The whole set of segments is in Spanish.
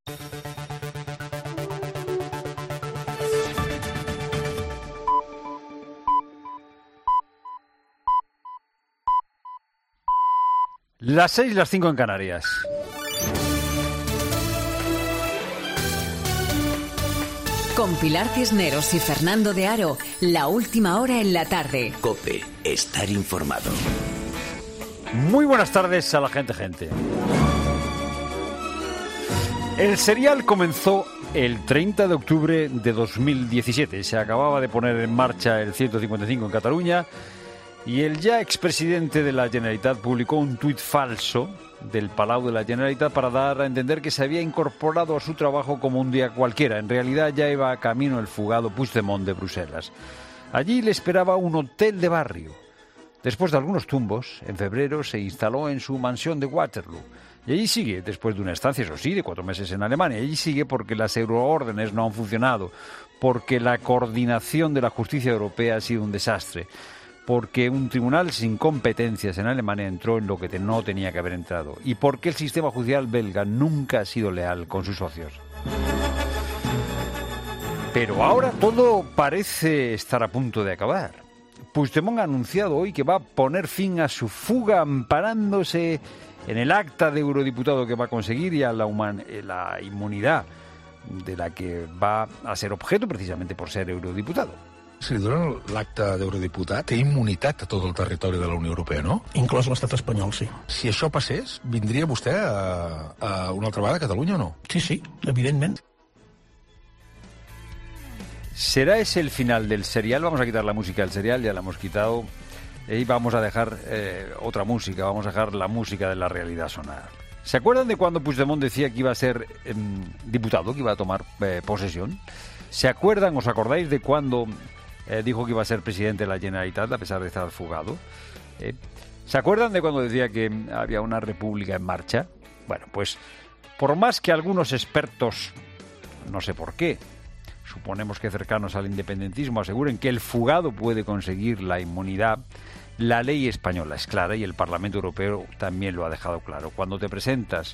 Las 6, las 5 en Canarias. Con Pilar Cisneros y Fernando de Aro, la última hora en la tarde. COPE, estar informado. Muy buenas tardes a la gente. El serial comenzó el 30 de octubre de 2017. Se acababa de poner en marcha el 155 en Cataluña y el ya expresidente de la Generalitat publicó un tuit falso del Palau de la Generalitat para dar a entender que se había incorporado a su trabajo como un día cualquiera. En realidad ya iba camino el fugado Puigdemont de Bruselas. Allí le esperaba un hotel de barrio. Después de algunos tumbos, en febrero se instaló en su mansión de Waterloo. Y allí sigue, después de una estancia, eso sí, de 4 meses en Alemania. Allí sigue porque las euroórdenes no han funcionado, porque la coordinación de la justicia europea ha sido un desastre, porque un tribunal sin competencias en Alemania entró en lo que no tenía que haber entrado, y porque el sistema judicial belga nunca ha sido leal con sus socios. Pero ahora todo parece estar a punto de acabar. Puigdemont ha anunciado hoy que va a poner fin a su fuga amparándose en el acta de eurodiputado que va a conseguir y a la inmunidad de la que va a ser objeto precisamente por ser eurodiputado. Si li donen l'acte d'eurodiputat, té immunitat a tot el territori de la Unió Europea, no? Inclòs l'estat espanyol, sí. Si això passés, vindria vostè a una altra vegada a Catalunya o no? Sí, evidentment. ¿Será ese el final del serial? Vamos a quitar la música del serial, ya la hemos quitado. Y vamos a dejar otra música, vamos a dejar la música de la realidad sonar. ¿Se acuerdan de cuando Puigdemont decía que iba a ser diputado, que iba a tomar posesión? ¿Se acuerdan, os acordáis de cuando dijo que iba a ser presidente de la Generalitat a pesar de estar fugado? ¿Se acuerdan de cuando decía que había una república en marcha? Bueno, pues por más que algunos expertos, no sé por qué, suponemos que cercanos al independentismo, aseguren que el fugado puede conseguir la inmunidad, la ley española es clara y el Parlamento Europeo también lo ha dejado claro. Cuando te presentas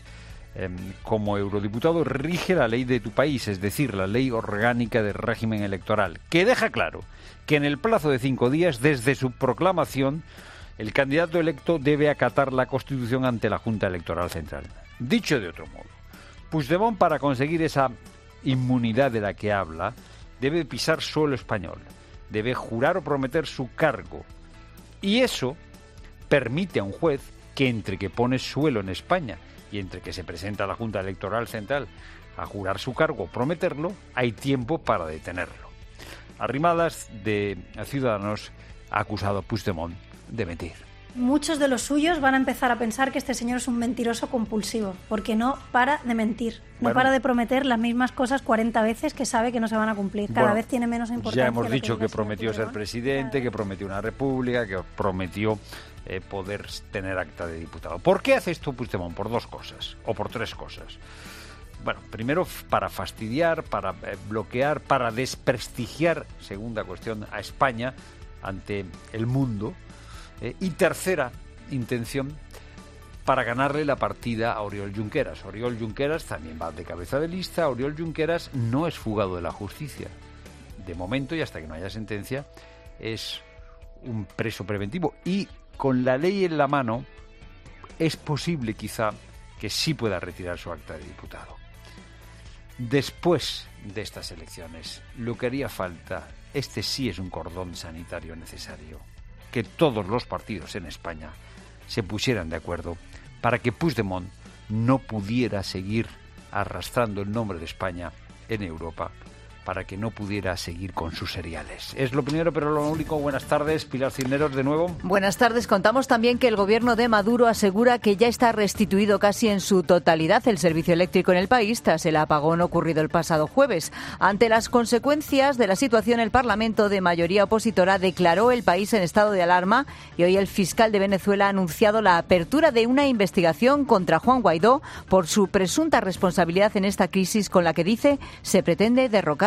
como eurodiputado, rige la ley de tu país, es decir, la ley orgánica de régimen electoral, que deja claro que en el plazo de 5 días desde su proclamación el candidato electo debe acatar la Constitución ante la Junta Electoral Central. Dicho de otro modo, Puigdemont, para conseguir esa inmunidad de la que habla, debe pisar suelo español, debe jurar o prometer su cargo, y eso permite a un juez que entre que pone suelo en España y entre que se presenta a la Junta Electoral Central a jurar su cargo o prometerlo, hay tiempo para detenerlo. Arrimadas de Ciudadanos ha acusado a Puigdemont de mentir. Muchos de los suyos van a empezar a pensar que este señor es un mentiroso compulsivo, porque no para de mentir, no para de prometer las mismas cosas 40 veces que sabe que no se van a cumplir. Cada vez tiene menos importancia. Ya hemos dicho que prometió ser presidente, que prometió una república, que prometió poder tener acta de diputado. ¿Por qué hace esto Puigdemont? Por 2 cosas, o por 3 cosas. Bueno, primero para fastidiar, para bloquear, para desprestigiar, segunda cuestión, a España ante el mundo. Y tercera intención, para ganarle la partida a Oriol Junqueras. Oriol Junqueras también va de cabeza de lista. Oriol Junqueras no es fugado de la justicia. De momento, y hasta que no haya sentencia, es un preso preventivo. Y con la ley en la mano, es posible quizá que sí pueda retirar su acta de diputado. Después de estas elecciones, lo que haría falta, este sí es un cordón sanitario necesario, que todos los partidos en España se pusieran de acuerdo para que Puigdemont no pudiera seguir arrastrando el nombre de España en Europa, para que no pudiera seguir con sus seriales. Es lo primero, pero lo único. Buenas tardes, Pilar Cisneros, de nuevo. Buenas tardes. Contamos también que el gobierno de Maduro asegura que ya está restituido casi en su totalidad el servicio eléctrico en el país tras el apagón ocurrido el pasado jueves. Ante las consecuencias de la situación, el Parlamento, de mayoría opositora, declaró el país en estado de alarma y hoy el fiscal de Venezuela ha anunciado la apertura de una investigación contra Juan Guaidó por su presunta responsabilidad en esta crisis con la que dice se pretende derrocar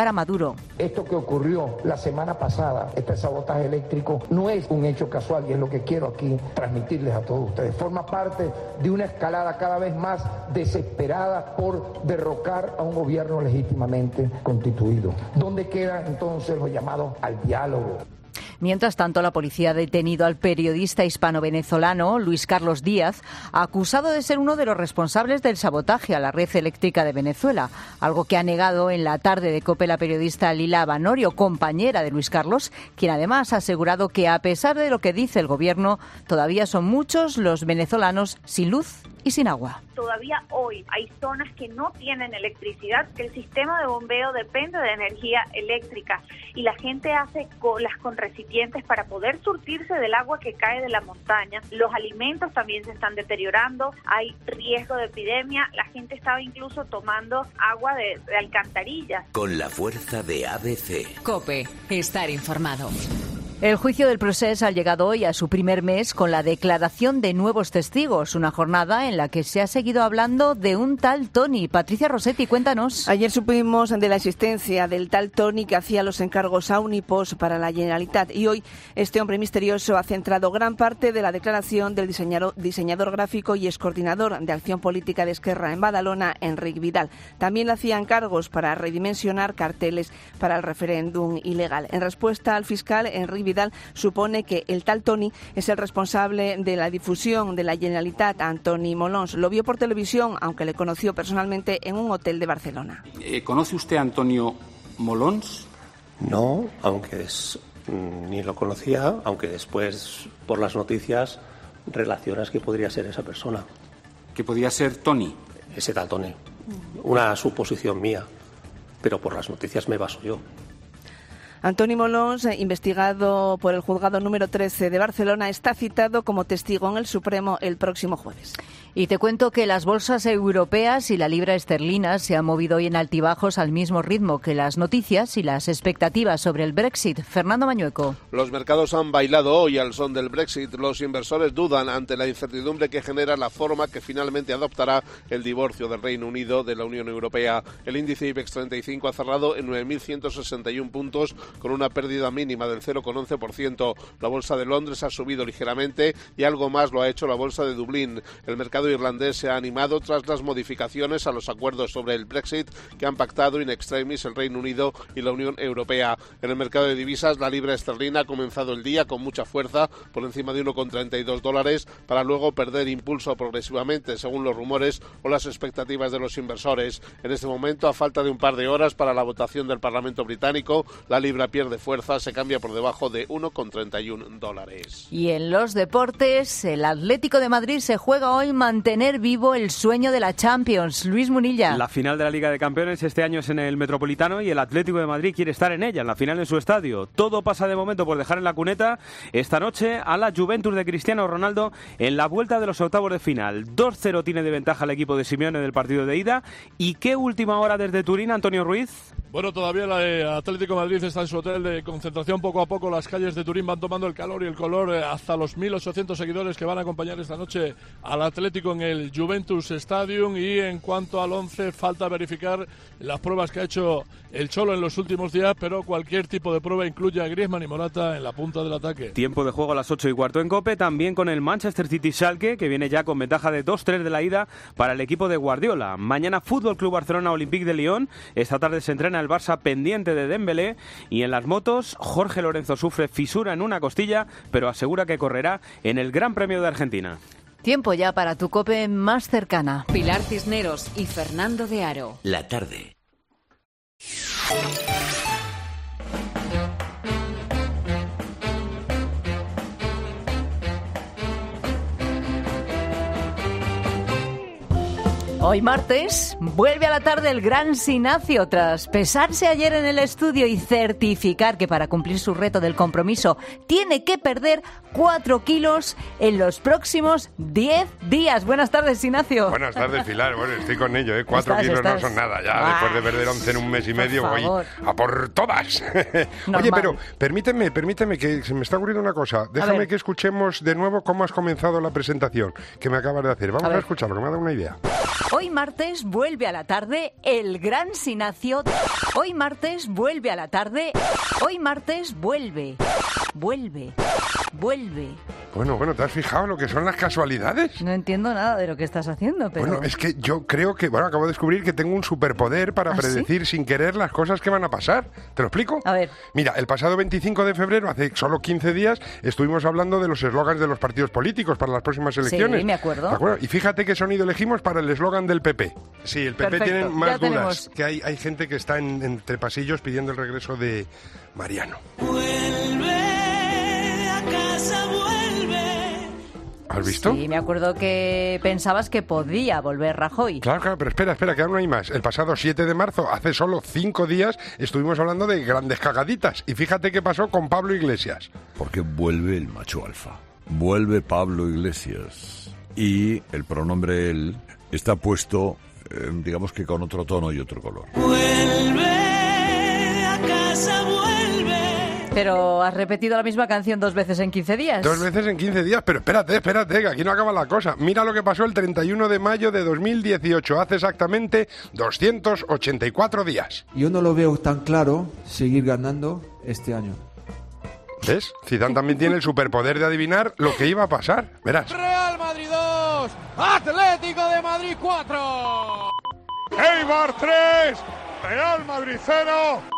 para Maduro. Esto que ocurrió la semana pasada, este sabotaje eléctrico, no es un hecho casual y es lo que quiero aquí transmitirles a todos ustedes. Forma parte de una escalada cada vez más desesperada por derrocar a un gobierno legítimamente constituido. ¿Dónde quedan entonces los llamados al diálogo? Mientras tanto, la policía ha detenido al periodista hispano-venezolano Luis Carlos Díaz, acusado de ser uno de los responsables del sabotaje a la red eléctrica de Venezuela, algo que ha negado en la tarde de COPE la periodista Lila Banorio, compañera de Luis Carlos, quien además ha asegurado que, a pesar de lo que dice el gobierno, todavía son muchos los venezolanos sin luz y sin agua. Todavía hoy hay zonas que no tienen electricidad, que el sistema de bombeo depende de energía eléctrica y la gente hace colas con recipientes para poder surtirse del agua que cae de la montaña. Los alimentos también se están deteriorando, hay riesgo de epidemia, la gente estaba incluso tomando agua de alcantarillas. Con la fuerza de ABC. COPE, estar informado. El juicio del Procés ha llegado hoy a su primer mes con la declaración de nuevos testigos, una jornada en la que se ha seguido hablando de un tal Toni. Patricia Rossetti, cuéntanos. Ayer supimos de la existencia del tal Toni que hacía los encargos a Unipost para la Generalitat y hoy este hombre misterioso ha centrado gran parte de la declaración del diseñador gráfico y excoordinador de acción política de Esquerra en Badalona, Enric Vidal. También le hacía encargos para redimensionar carteles para el referéndum ilegal. En respuesta al fiscal, Enric Vidal supone que el tal Toni es el responsable de la difusión de la Generalitat, Antoni Molons. Lo vio por televisión, aunque le conoció personalmente en un hotel de Barcelona. ¿Conoce usted a Antonio Molons? No, aunque ni lo conocía, aunque después, por las noticias, relacionas que podría ser esa persona. ¿Que podría ser Toni? Ese tal Toni. Una suposición mía, pero por las noticias me baso yo. Antoni Molons, investigado por el juzgado número 13 de Barcelona, está citado como testigo en el Supremo el próximo jueves. Y te cuento que las bolsas europeas y la libra esterlina se han movido hoy en altibajos al mismo ritmo que las noticias y las expectativas sobre el Brexit. Fernando Mañueco. Los mercados han bailado hoy al son del Brexit. Los inversores dudan ante la incertidumbre que genera la forma que finalmente adoptará el divorcio del Reino Unido de la Unión Europea. El índice IBEX 35 ha cerrado en 9.161 puntos con una pérdida mínima del 0,11%. La bolsa de Londres ha subido ligeramente y algo más lo ha hecho la bolsa de Dublín. El mercado irlandés se ha animado tras las modificaciones a los acuerdos sobre el Brexit que han pactado in extremis el Reino Unido y la Unión Europea. En el mercado de divisas, la libra esterlina ha comenzado el día con mucha fuerza, por encima de $1,32, para luego perder impulso progresivamente, según los rumores o las expectativas de los inversores. En este momento, a falta de un par de horas para la votación del Parlamento británico, la libra pierde fuerza, se cambia por debajo de $1,31. Y en los deportes, el Atlético de Madrid se juega hoy mantener vivo el sueño de la Champions. Luis Munilla. La final de la Liga de Campeones este año es en el Metropolitano y el Atlético de Madrid quiere estar en ella, en la final en su estadio. Todo pasa de momento por dejar en la cuneta esta noche a la Juventus de Cristiano Ronaldo en la vuelta de los octavos de final. 2-0 tiene de ventaja el equipo de Simeone del partido de ida. ¿Y qué última hora desde Turín, Antonio Ruiz? Bueno, todavía el Atlético de Madrid está en su hotel de concentración. Poco a poco las calles de Turín van tomando el calor y el color hasta los 1.800 seguidores que van a acompañar esta noche al Atlético en el Juventus Stadium. Y en cuanto al 11, falta verificar las pruebas que ha hecho el Cholo en los últimos días, pero cualquier tipo de prueba incluye a Griezmann y Morata en la punta del ataque. Tiempo de juego a las 8:15 en COPE, también con el Manchester City Schalke, que viene ya con ventaja de 2-3 de la ida para el equipo de Guardiola. Mañana Fútbol Club Barcelona Olympique de Lyon. Esta tarde se entrena el Barça pendiente de Dembélé. Y en las motos, Jorge Lorenzo sufre fisura en una costilla, pero asegura que correrá en el Gran Premio de Argentina. Tiempo ya para tu COPE más cercana. Pilar Cisneros y Fernando de Aro. La tarde. Hoy martes vuelve a la tarde el gran Sinacio tras pesarse ayer en el estudio y certificar que para cumplir su reto del compromiso tiene que perder 4 kilos en los próximos 10 días. Buenas tardes, Sinacio. Buenas tardes, Pilar. Bueno, estoy con ello, 4 kilos no son nada. Ya después de perder 11 en un mes y medio voy a por todas. Oye, pero permíteme que se me está ocurriendo una cosa. Déjame que escuchemos de nuevo cómo has comenzado la presentación que me acabas de hacer. Vamos a escucharlo, que me ha dado una idea. Hoy martes vuelve a la tarde el gran Sinacio. Hoy martes vuelve a la tarde. Hoy martes vuelve. Bueno, ¿te has fijado lo que son las casualidades? No entiendo nada de lo que estás haciendo, pero... Bueno, es que yo creo que... Bueno, acabo de descubrir que tengo un superpoder para predecir sin querer las cosas que van a pasar. ¿Te lo explico? A ver. Mira, el pasado 25 de febrero, hace solo 15 días, estuvimos hablando de los eslogans de los partidos políticos para las próximas elecciones. Sí, me acuerdo. ¿De acuerdo? Y fíjate qué sonido elegimos para el eslogan del PP. Sí, el PP tiene más dudas. Que hay gente que está entre pasillos pidiendo el regreso de Mariano. Vuelve a casa, vuelve. ¿Has visto? Sí, me acuerdo que pensabas que podía volver Rajoy. Claro, pero espera, que aún no hay más. El pasado 7 de marzo, hace solo 5 días, estuvimos hablando de grandes cagaditas. Y fíjate qué pasó con Pablo Iglesias. Porque vuelve el macho alfa. Vuelve Pablo Iglesias. Y el pronombre él está puesto, digamos que con otro tono y otro color. Vuelve a casa, vuelve. Pero has repetido la misma canción 2 veces en 15 días. 2 veces en 15 días, pero espérate, que aquí no acaba la cosa. Mira lo que pasó el 31 de mayo de 2018, hace exactamente 284 días. Yo no lo veo tan claro seguir ganando este año. ¿Ves? Zidane también tiene el superpoder de adivinar lo que iba a pasar. Verás. Real Madrid 2, Atlético de Madrid 4. Eibar 3, Real Madrid 0.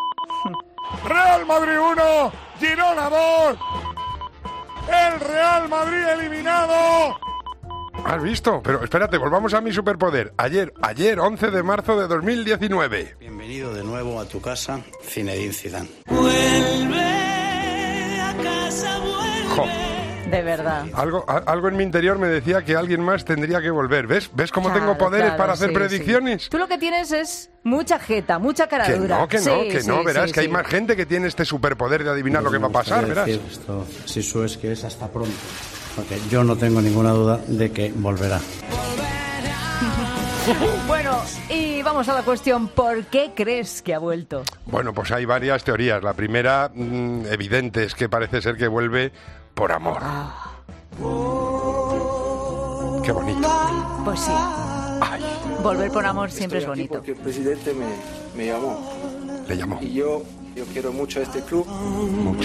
Real Madrid 1, Girona 2. El Real Madrid eliminado. ¿Has visto? Pero espérate, volvamos a mi superpoder. Ayer, 11 de marzo de 2019. Bienvenido de nuevo a tu casa, Zinedine Zidane. Vuelve a casa, vuelve. Jo. De verdad. Algo en mi interior me decía que alguien más tendría que volver. ¿Ves cómo claro, tengo poderes para hacer sí, predicciones? Sí. Tú lo que tienes es mucha jeta, mucha cara dura. Que no, verás que hay más gente que tiene este superpoder de adivinar lo que va a pasar, verás. Esto, Sisu, es que es hasta pronto, porque yo no tengo ninguna duda de que volverá. Bueno, y vamos a la cuestión, ¿por qué crees que ha vuelto? Bueno, pues hay varias teorías. La primera, evidente, es que parece ser que vuelve por amor. Qué bonito. Pues sí. Ay. Volver por amor siempre es bonito. Porque el presidente me llamó. Le llamó. Y yo quiero mucho a este club. Mucho.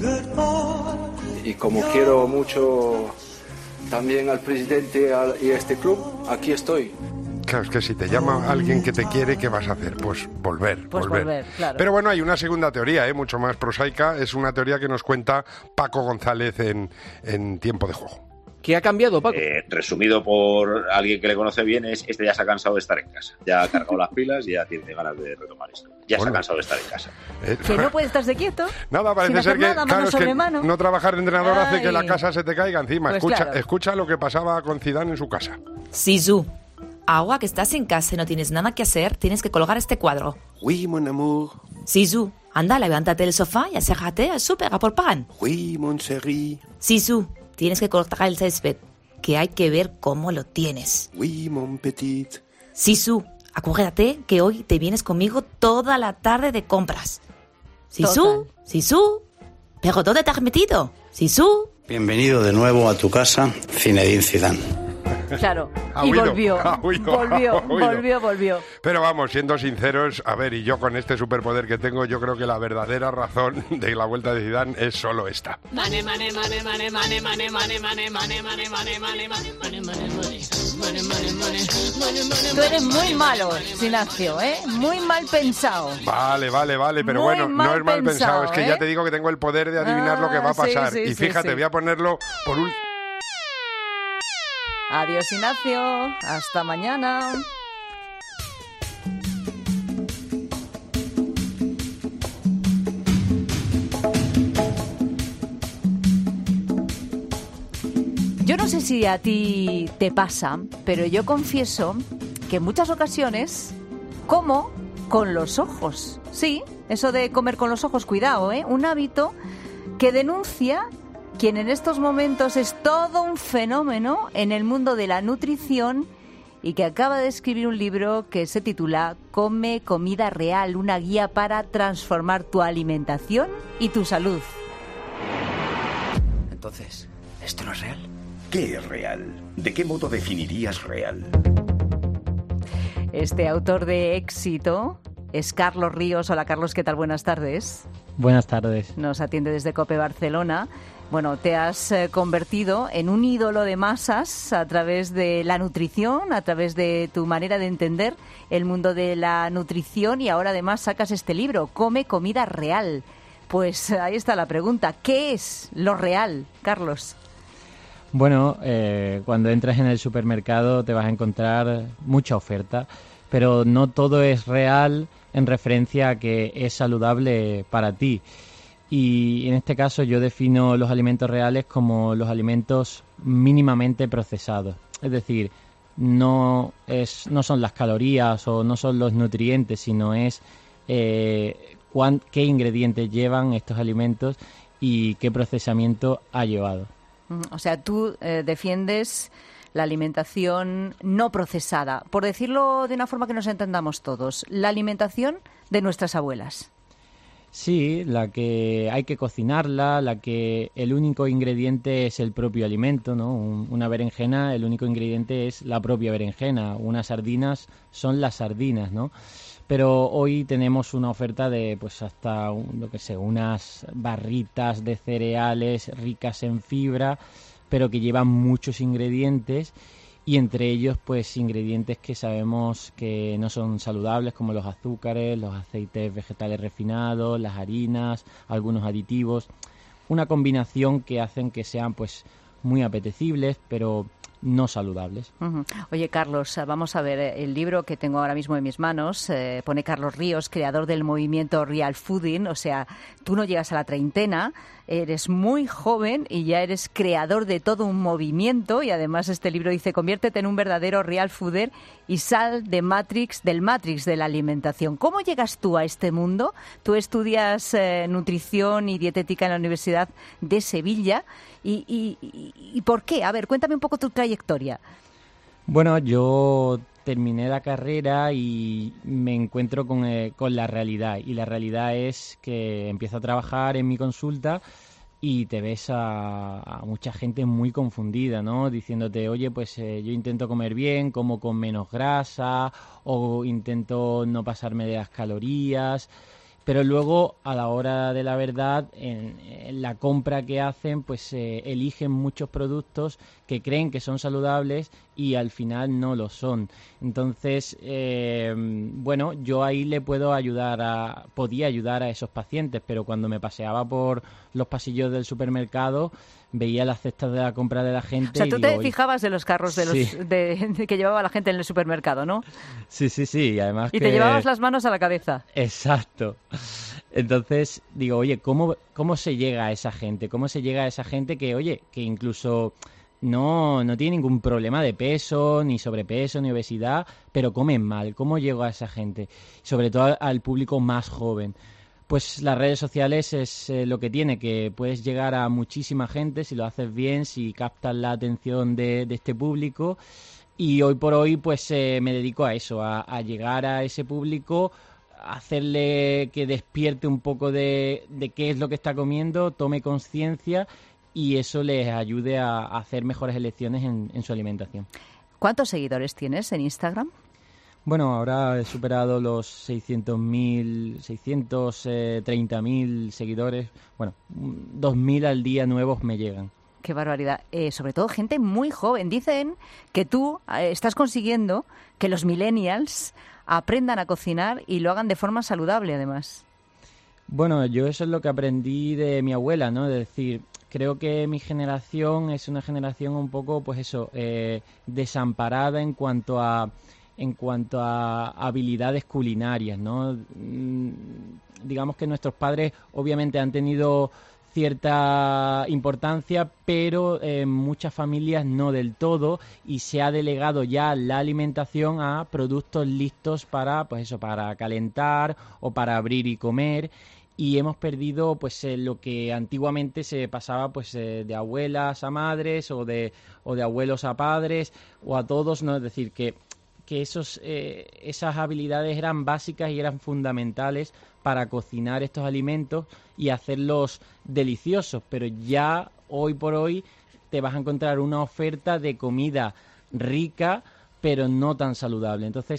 Y como quiero mucho también al presidente y a este club, aquí estoy. Claro, es que si te llama alguien que te quiere, ¿qué vas a hacer? Pues volver. Claro. Pero bueno, hay una segunda teoría, mucho más prosaica. Es una teoría que nos cuenta Paco González en Tiempo de Juego. ¿Qué ha cambiado, Paco? Resumido por alguien que le conoce bien, este ya se ha cansado de estar en casa. Ya ha cargado las pilas y ya tiene ganas de retomar esto. Se ha cansado de estar en casa. Que no puede estarse quieto. Nada, parece ser que, es que no trabajar de entrenador hace que la casa se te caiga encima. Pues escucha lo que pasaba con Zidane en su casa. Sisu, ahora que estás en casa y no tienes nada que hacer, tienes que colgar este cuadro. Oui, mon amour. Sisu, anda, levántate del sofá y acércate al súper a por pan. Oui, mon chéri. Sisu, tienes que cortar el césped, que hay que ver cómo lo tienes. Oui, mon petit. Sisu, acuérdate que hoy te vienes conmigo toda la tarde de compras. Sisu, ¿pero dónde te has metido? Sisu. Bienvenido de nuevo a tu casa, Zinedine Zidane. Claro, y volvió. Pero vamos, siendo sinceros, a ver, y yo con este superpoder que tengo, yo creo que la verdadera razón de la vuelta de Zidane es solo esta. Tú eres muy malo, Sinacio, ¿eh? Muy mal pensado. Vale, pero bueno, no es mal pensado, es que ya te digo que tengo el poder de adivinar lo que va a pasar. Y fíjate, voy a ponerlo por un... Adiós, Ignacio. Hasta mañana. Yo no sé si a ti te pasa, pero yo confieso que en muchas ocasiones como con los ojos. Sí, eso de comer con los ojos, cuidado, ¿eh? Un hábito que denuncia quien en estos momentos es todo un fenómeno en el mundo de la nutrición y que acaba de escribir un libro que se titula Come comida real, una guía para transformar tu alimentación y tu salud. Entonces, ¿esto no es real? ¿Qué es real? ¿De qué modo definirías real? Este autor de éxito es Carlos Ríos. Hola Carlos, ¿qué tal? Buenas tardes. Buenas tardes. Nos atiende desde COPE Barcelona. Bueno, te has convertido en un ídolo de masas a través de la nutrición, a través de tu manera de entender el mundo de la nutrición, y ahora además sacas este libro, Come comida real. Pues ahí está la pregunta, ¿qué es lo real, Carlos? Bueno, cuando entras en el supermercado te vas a encontrar mucha oferta, pero no todo es real en referencia a que es saludable para ti. Y en este caso yo defino los alimentos reales como los alimentos mínimamente procesados. Es decir, no son las calorías o no son los nutrientes, sino es qué ingredientes llevan estos alimentos y qué procesamiento ha llevado. O sea, tú defiendes la alimentación no procesada. Por decirlo de una forma que nos entendamos todos, la alimentación de nuestras abuelas. Sí, la que hay que cocinarla, la que el único ingrediente es el propio alimento, ¿no? Una berenjena, el único ingrediente es la propia berenjena. Unas sardinas son las sardinas, ¿no? Pero hoy tenemos una oferta de, pues hasta, unas barritas de cereales ricas en fibra, pero que llevan muchos ingredientes, y entre ellos pues ingredientes que sabemos que no son saludables, como los azúcares, los aceites vegetales refinados, las harinas, algunos aditivos, una combinación que hacen que sean pues muy apetecibles, pero no saludables. Uh-huh. Oye, Carlos, vamos a ver el libro que tengo ahora mismo en mis manos. Pone Carlos Ríos, creador del movimiento Real Fooding. O sea, tú no llegas a la treintena, eres muy joven y ya eres creador de todo un movimiento. Y además este libro dice: conviértete en un verdadero Real Fooder y sal del Matrix de la alimentación. ¿Cómo llegas tú a este mundo? Tú estudias nutrición y dietética en la Universidad de Sevilla. ¿Y por qué? A ver, cuéntame un poco tu trayectoria. Bueno, yo terminé la carrera y me encuentro con la realidad. Y la realidad es que empiezo a trabajar en mi consulta y te ves a mucha gente muy confundida, ¿no? Diciéndote, oye, pues yo intento comer bien, como con menos grasa, o intento no pasarme de las calorías. Pero luego, a la hora de la verdad, en la compra que hacen, pues eligen muchos productos que creen que son saludables y al final no lo son. Entonces, bueno, yo ahí podía ayudar a esos pacientes, pero cuando me paseaba por los pasillos del supermercado, veía las cestas de la compra de la gente. O sea, tú te fijabas en los carros que llevaba la gente en el supermercado, ¿no? Sí, además y te llevabas las manos a la cabeza. Exacto. Entonces, digo, oye, ¿cómo se llega a esa gente? ¿Cómo se llega a esa gente que, oye, que incluso no tiene ningún problema de peso, ni sobrepeso, ni obesidad, pero comen mal? ¿Cómo llego a esa gente? Sobre todo al público más joven. Pues las redes sociales es lo que tiene, que puedes llegar a muchísima gente si lo haces bien, si captas la atención de este público. Y hoy por hoy pues me dedico a eso, a llegar a ese público, a hacerle que despierte un poco de qué es lo que está comiendo, tome conciencia y eso les ayude a hacer mejores elecciones en su alimentación. ¿Cuántos seguidores tienes en Instagram? Bueno, ahora he superado los 630.000 seguidores. Bueno, 2.000 al día nuevos me llegan. Qué barbaridad. Sobre todo gente muy joven. Dicen que tú estás consiguiendo que los millennials aprendan a cocinar y lo hagan de forma saludable, además. Bueno, yo eso es lo que aprendí de mi abuela, ¿no? Es decir, creo que mi generación es una generación un poco, pues eso, desamparada en cuanto a habilidades culinarias, ¿no? Digamos que nuestros padres obviamente han tenido cierta importancia, pero en muchas familias no del todo, y se ha delegado ya la alimentación a productos listos para, pues eso, para calentar o para abrir y comer. Y hemos perdido pues lo que antiguamente se pasaba pues de abuelas a madres o de abuelos a padres o a todos, ¿no? Es decir, que esas habilidades eran básicas y eran fundamentales para cocinar estos alimentos y hacerlos deliciosos, pero ya hoy por hoy te vas a encontrar una oferta de comida rica pero no tan saludable. Entonces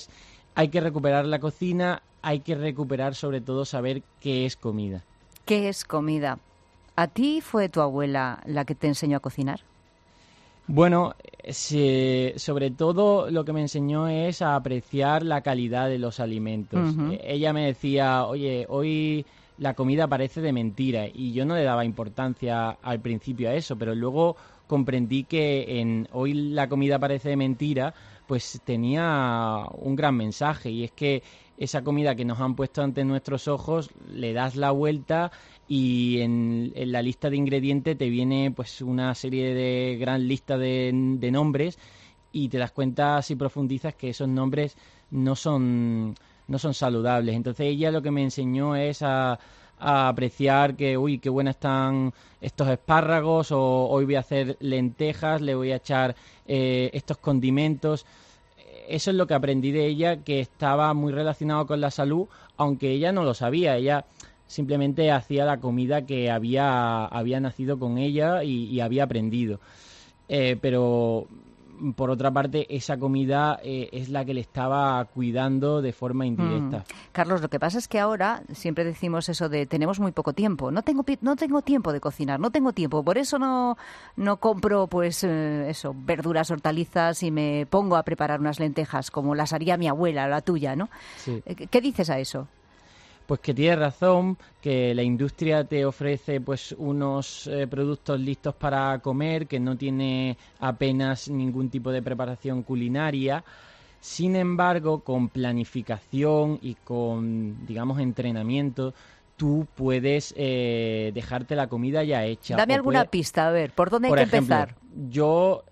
hay que recuperar la cocina, hay que recuperar sobre todo saber qué es comida. ¿Qué es comida? ¿A ti fue tu abuela la que te enseñó a cocinar? Bueno, sobre todo lo que me enseñó es a apreciar la calidad de los alimentos. Ujú. Ella me decía, oye, hoy la comida parece de mentira, y yo no le daba importancia al principio a eso, pero luego comprendí que en hoy la comida parece de mentira, pues tenía un gran mensaje, y es que esa comida que nos han puesto ante nuestros ojos, le das la vuelta y en la lista de ingredientes te viene pues una serie de gran lista de nombres, y te das cuenta, si profundizas, que esos nombres no son saludables. Entonces ella lo que me enseñó es a apreciar que, uy, qué buenas están estos espárragos, o hoy voy a hacer lentejas, le voy a echar estos condimentos. Eso es lo que aprendí de ella, que estaba muy relacionado con la salud, aunque ella no lo sabía. Ella simplemente hacía la comida que había nacido con ella y había aprendido. Pero por otra parte, esa comida es la que le estaba cuidando de forma indirecta. Carlos, lo que pasa es que ahora siempre decimos eso de tenemos muy poco tiempo. No tengo tiempo de cocinar, no tengo tiempo. Por eso no compro pues verduras, hortalizas, y me pongo a preparar unas lentejas como las haría mi abuela, la tuya, ¿no? Sí. ¿Qué dices a eso? Pues que tienes razón, que la industria te ofrece pues unos productos listos para comer, que no tiene apenas ningún tipo de preparación culinaria. Sin embargo, con planificación y con, digamos, entrenamiento, tú puedes dejarte la comida ya hecha. Dame alguna pista, a ver, ¿por dónde hay que empezar? Yo,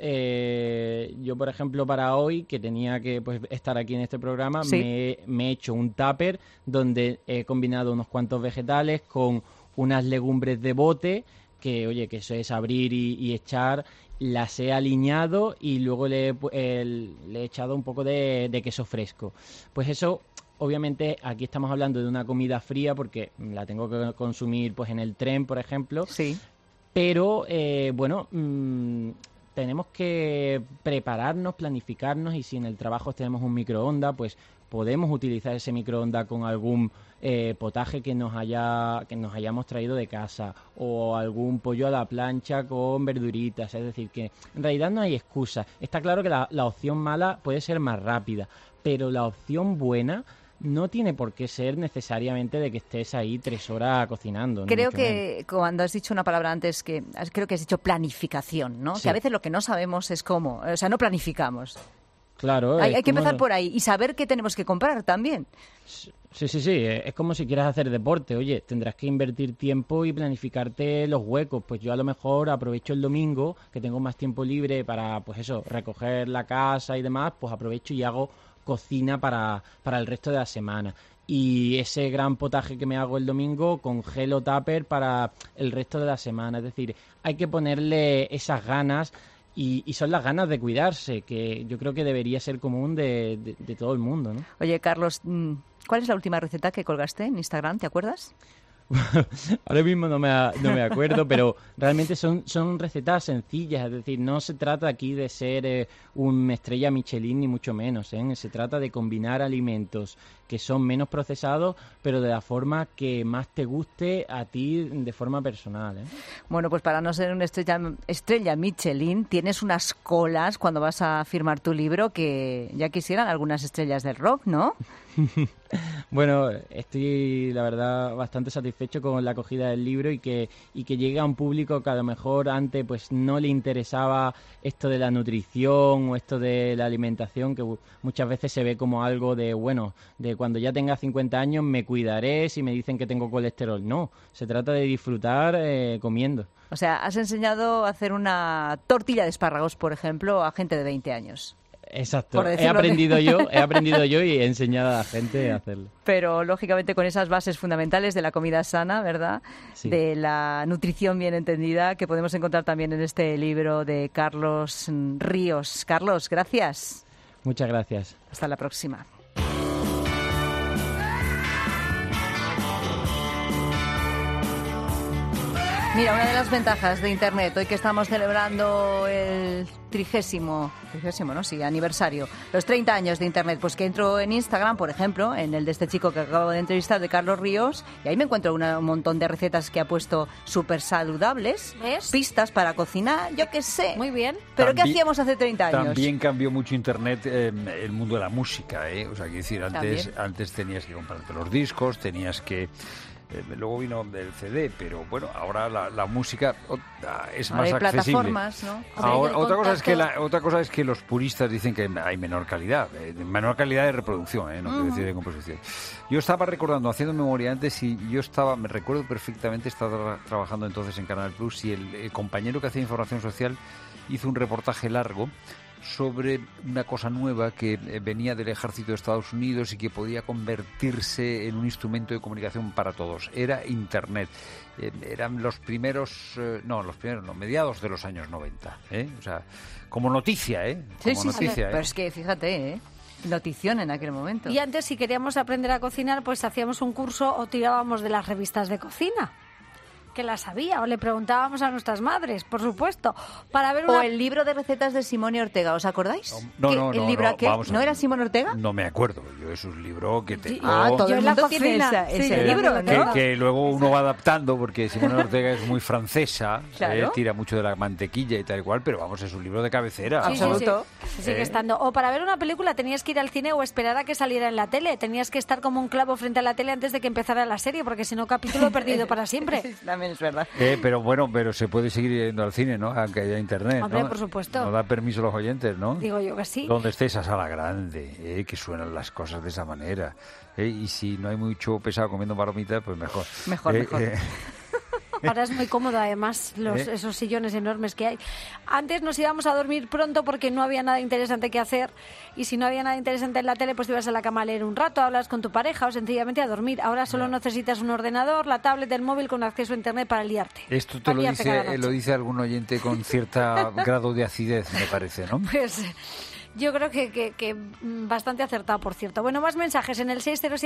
por ejemplo, para hoy, que tenía que pues estar aquí en este programa, Sí. me he hecho un tupper donde he combinado unos cuantos vegetales con unas legumbres de bote, que, oye, que eso es abrir y echar. Las he aliñado y luego le he echado un poco de queso fresco. Pues eso, obviamente, aquí estamos hablando de una comida fría porque la tengo que consumir pues en el tren, por ejemplo. Sí. Pero, tenemos que prepararnos, planificarnos, y si en el trabajo tenemos un microondas, pues podemos utilizar ese microondas con algún potaje que nos hayamos traído de casa, o algún pollo a la plancha con verduritas. Es decir, que en realidad no hay excusa. Está claro que la opción mala puede ser más rápida, pero la opción buena no tiene por qué ser necesariamente de que estés ahí 3 horas cocinando. Creo que cuando has dicho una palabra antes, creo que has dicho planificación, ¿no? Sí. Que a veces lo que no sabemos es cómo, o sea, no planificamos. Claro. Hay que empezar por ahí y saber qué tenemos que comprar también. Sí. Es como si quieras hacer deporte. Oye, tendrás que invertir tiempo y planificarte los huecos. Pues yo a lo mejor aprovecho el domingo, que tengo más tiempo libre para, pues eso, recoger la casa y demás, pues aprovecho y hago cocina para el resto de la semana. Y ese gran potaje que me hago el domingo, congelo tupper para el resto de la semana. Es decir, hay que ponerle esas ganas, y son las ganas de cuidarse, que yo creo que debería ser común de todo el mundo, ¿no? Oye, Carlos, ¿cuál es la última receta que colgaste en Instagram? ¿Te acuerdas? Ahora mismo no me acuerdo, pero realmente son recetas sencillas. Es decir, no se trata aquí de ser una estrella Michelin, ni mucho menos, ¿eh? Se trata de combinar alimentos que son menos procesados, pero de la forma que más te guste a ti de forma personal, ¿eh? Bueno, pues para no ser una estrella Michelin, tienes unas colas cuando vas a firmar tu libro que ya quisieran algunas estrellas del rock, ¿no? Bueno, estoy, la verdad, bastante satisfecho con la acogida del libro, y que llegue a un público que a lo mejor antes pues no le interesaba esto de la nutrición o esto de la alimentación, que muchas veces se ve como algo de, bueno, de cuando ya tenga 50 años me cuidaré si me dicen que tengo colesterol. No, se trata de disfrutar comiendo. O sea, has enseñado a hacer una tortilla de espárragos, por ejemplo, a gente de 20 años. Exacto, he aprendido yo y he enseñado a la gente a hacerlo. Pero, lógicamente, con esas bases fundamentales de la comida sana, ¿verdad? Sí. De la nutrición bien entendida, que podemos encontrar también en este libro de Carlos Ríos. Carlos, gracias. Muchas gracias. Hasta la próxima. Mira, una de las ventajas de Internet, hoy que estamos celebrando el 30º, ¿no? Sí, aniversario, los 30 años de Internet, pues que entro en Instagram, por ejemplo, en el de este chico que acabo de entrevistar, de Carlos Ríos, y ahí me encuentro un montón de recetas que ha puesto súper saludables, ¿ves? Pistas para cocinar, yo qué sé. Muy bien. ¿Pero qué hacíamos hace 30 años? También cambió mucho Internet el mundo de la música, ¿eh? O sea, quiero decir, antes tenías que comprarte los discos, tenías que... luego vino el CD, pero bueno, ahora la música es más accesible. Plataformas, ¿no? Ahora, otra cosa es que los puristas dicen que hay menor calidad de reproducción, no quiero decir de composición. Yo estaba recordando, haciendo memoria antes, y me recuerdo perfectamente, estaba trabajando entonces en Canal Plus, y el compañero que hacía información social hizo un reportaje largo sobre una cosa nueva que venía del ejército de Estados Unidos y que podía convertirse en un instrumento de comunicación para todos. Era Internet. Eran mediados de los años 90. O sea, como noticia, Pero es que fíjate, notición en aquel momento. Y antes, si queríamos aprender a cocinar, pues hacíamos un curso o tirábamos de las revistas de cocina, que las había, o le preguntábamos a nuestras madres, por supuesto, para ver O el libro de recetas de Simone Ortega, ¿os acordáis? No, ¿El libro aquel? ¿No era Simone Ortega? No me acuerdo, yo es un libro que tengo... todo el mundo tiene ese libro, ¿no? Que luego uno va adaptando, porque Simone Ortega es muy francesa, claro. Tira mucho de la mantequilla y tal y cual, pero vamos, es un libro de cabecera. Sí, absoluto. Sí. Sigue estando. O para ver una película tenías que ir al cine o esperar a que saliera en la tele, tenías que estar como un clavo frente a la tele antes de que empezara la serie, porque si no, capítulo perdido para siempre. También es verdad. Pero se puede seguir yendo al cine, ¿no? Aunque haya Internet, Hombre, ¿no? por supuesto. No da permiso a los oyentes, ¿no? Digo yo que sí. Donde esté esa sala grande, que suenan las cosas de esa manera. Y si no hay mucho pesado comiendo palomitas, pues mejor. Mejor. Ahora es muy cómodo, además, esos sillones enormes que hay. Antes nos íbamos a dormir pronto porque no había nada interesante que hacer, y si no había nada interesante en la tele, pues te ibas a la cama a leer un rato, hablas con tu pareja o sencillamente a dormir. Ahora solo necesitas un ordenador, la tablet, el móvil con acceso a Internet para liarte. Esto te lo dice algún oyente con cierto grado de acidez, me parece, ¿no? Pues... yo creo que bastante acertado, por cierto. Bueno, más mensajes en el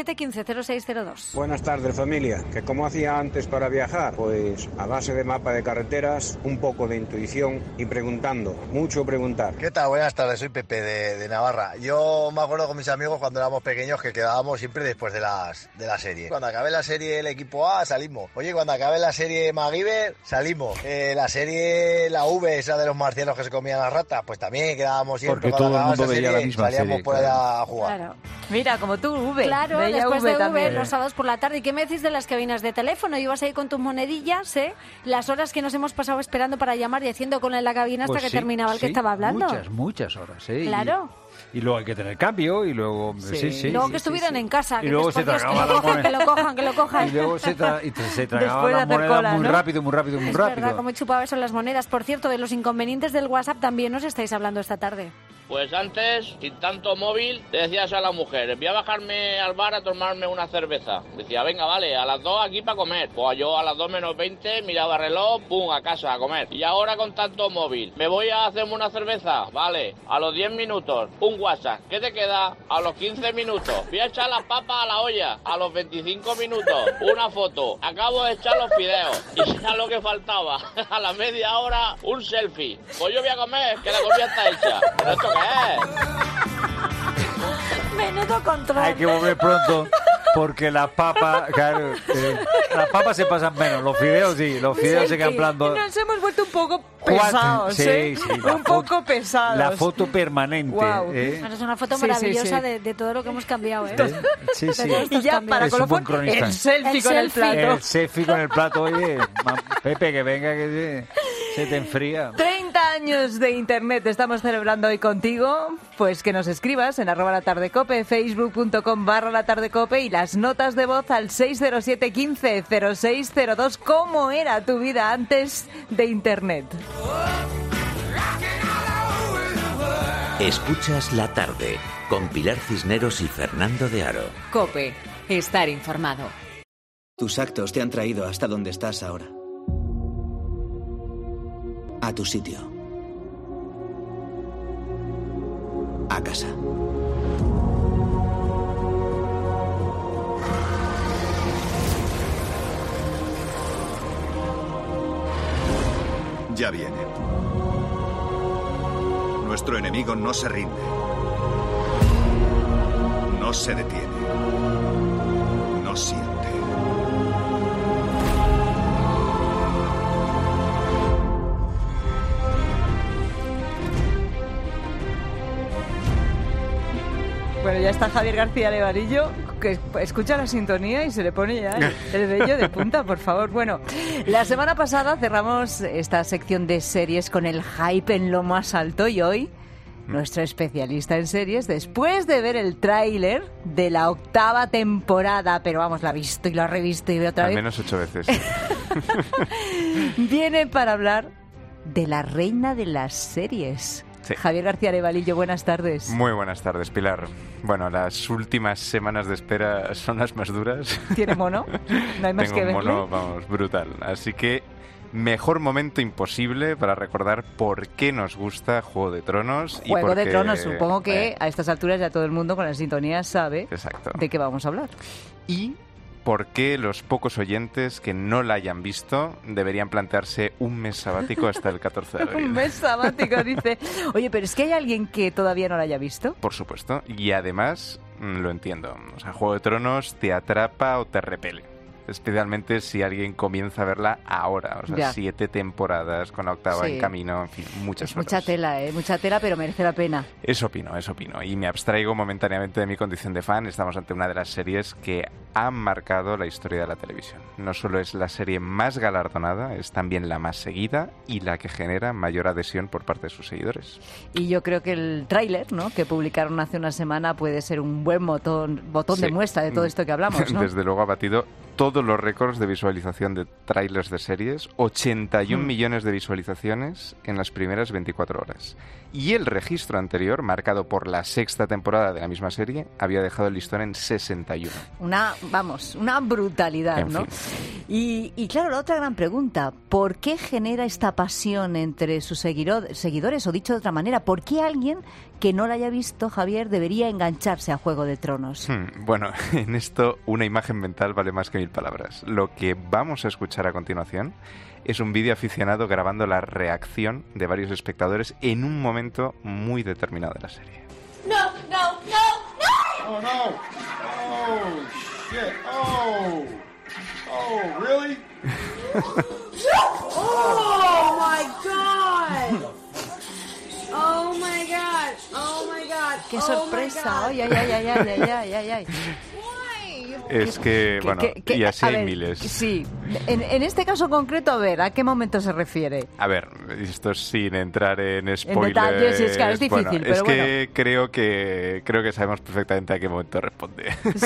607-150602. Buenas tardes, familia. ¿Que cómo hacía antes para viajar? Pues a base de mapa de carreteras, un poco de intuición y preguntando, mucho preguntar. ¿Qué tal? Buenas tardes, soy Pepe de Navarra. Yo me acuerdo con mis amigos cuando éramos pequeños que quedábamos siempre después de la serie. Cuando acabe la serie el equipo A, salimos. Oye, cuando acabe la serie MacGyver, salimos. La serie La V, esa de los marcianos que se comían las ratas, pues también quedábamos siempre. Porque todo el mundo veía la misma salíamos serie, por allá a jugar. Claro. Mira, como tú, V. Claro, veía después de también. V, los sábados por la tarde. ¿Y qué me decís de las cabinas de teléfono? Ibas ahí con tus monedillas, las horas que nos hemos pasado esperando para llamar y haciendo cola en la cabina hasta que terminaba el que estaba hablando. Muchas horas, Claro. Y luego hay que tener cambio y luego... Y luego que estuvieran en casa. Y luego se tragaban las monedas. Que lo cojan. Y luego se tragaban las monedas cola, muy rápido. Es verdad, como he chupado eso en las monedas. Por cierto, de los inconvenientes del WhatsApp también nos estáis hablando esta tarde. Pues antes, sin tanto móvil, le decías a la mujer, voy a bajarme al bar a tomarme una cerveza. Decía, venga, vale, a las 2 aquí para comer. Pues yo a las 2 menos 20 miraba el reloj, pum, a casa a comer. Y ahora con tanto móvil, me voy a hacerme una cerveza, vale, a los 10 minutos, un WhatsApp. ¿Qué te queda? A los 15 minutos, voy a echar las papas a la olla. A los 25 minutos, una foto. Acabo de echar los fideos. Y ya lo que faltaba, a la media hora, un selfie. Pues yo voy a comer, que la comida está hecha. ¿Pero esto qué es? Menudo control. Hay que volver pronto porque las papas, claro, las papas se pasan menos, los fideos sí, los fideos se quedan blandos. Nos hemos vuelto un poco pesados, sí, un poco pesados. La foto permanente. Wow. Es una foto maravillosa de todo lo que hemos cambiado, Sí. Y ya para colofón, el selfie con el plato. El selfie con el plato, oye, Pepe, que venga que se te enfría. 30 años de Internet estamos celebrando hoy contigo. Pues que nos escribas en @latardecope, facebook.com/latardecope y las notas de voz al 607-150602. ¿Cómo era tu vida antes de Internet? Escuchas La Tarde con Pilar Cisneros y Fernando de Aro. COPE. Estar informado. Tus actos te han traído hasta donde estás ahora. A tu sitio. A casa. Ya vienen. Nuestro enemigo no se rinde. No se detiene. No siente. Bueno, ya está Javier García Levarillo, que escucha la sintonía y se le pone ya el vello de punta, por favor. Bueno, la semana pasada cerramos esta sección de series con el hype en lo más alto y hoy nuestro especialista en series, después de ver el tráiler de la 8ª temporada, pero vamos, la ha visto y lo ha revisto y ve otra vez. Al menos 8 veces. Viene para hablar de la reina de las series. Sí. Javier García Levarillo, buenas tardes. Muy buenas tardes, Pilar. Bueno, las últimas semanas de espera son las más duras. ¿Tiene mono? No hay más Tengo que verle. Mono, vamos, brutal. Así que mejor momento imposible para recordar por qué nos gusta Juego de Tronos. Juego de Tronos, supongo que a estas alturas ya todo el mundo con la sintonía sabe de qué vamos a hablar. Y por qué los pocos oyentes que no la hayan visto deberían plantearse un mes sabático hasta el 14 de abril. Un mes sabático, dice. Oye, pero es que hay alguien que todavía no la haya visto. Por supuesto. Y además, lo entiendo. O sea, Juego de Tronos te atrapa o te repele. Especialmente si alguien comienza a verla ahora. O sea, Ya. 7 temporadas con la 8ª Sí. en camino. En fin, muchas Es horas. mucha tela, mucha tela, pero merece la pena. Eso opino. Y me abstraigo momentáneamente de mi condición de fan. Estamos ante una de las series que han marcado la historia de la televisión. No solo es la serie más galardonada, es también la más seguida y la que genera mayor adhesión por parte de sus seguidores. Y yo creo que el tráiler, ¿no?, que publicaron hace una semana puede ser un buen botón Sí. de muestra de todo esto que hablamos, ¿no? Desde luego ha batido todos los récords de visualización de trailers de series, 81 millones de visualizaciones en las primeras 24 horas. Y el registro anterior, marcado por la 6ª temporada de la misma serie, había dejado el listón en 61. Una brutalidad, En ¿no? fin. Y claro, la otra gran pregunta, ¿por qué genera esta pasión entre sus seguidores? O dicho de otra manera, ¿por qué alguien que no la haya visto, Javier, debería engancharse a Juego de Tronos? Bueno, en esto una imagen mental vale más que 1000 palabras. Lo que vamos a escuchar a continuación es un vídeo aficionado grabando la reacción de varios espectadores en un momento muy determinado de la serie. No, no, no, no! Oh, no. Oh, shit. Oh. Oh, really? Oh my god! Oh my god! Oh my god! ¡Qué oh sorpresa! my ¡Ay, god. ay, ay, ay, ay, ay, ay, ay! Es que, bueno, y así hay miles. Sí, en este caso concreto, a ver, ¿a qué momento se refiere? A ver, esto sin entrar en spoilers. detalles, es claro, es difícil, bueno, pero es que creo que sabemos perfectamente a qué momento responde.